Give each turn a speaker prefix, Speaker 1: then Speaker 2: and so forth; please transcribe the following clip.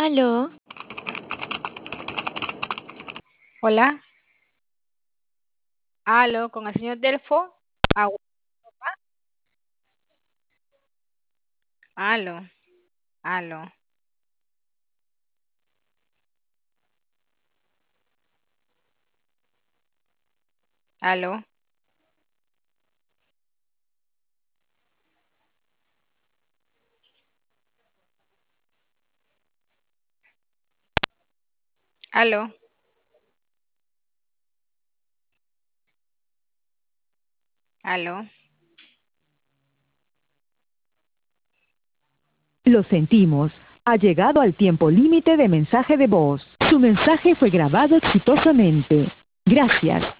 Speaker 1: Aló,
Speaker 2: Hola, aló, con el señor Delfo. Ah, aló, aló, aló, aló, aló.
Speaker 3: Lo sentimos. Ha llegado al tiempo límite de mensaje de voz. Su mensaje fue grabado exitosamente. Gracias.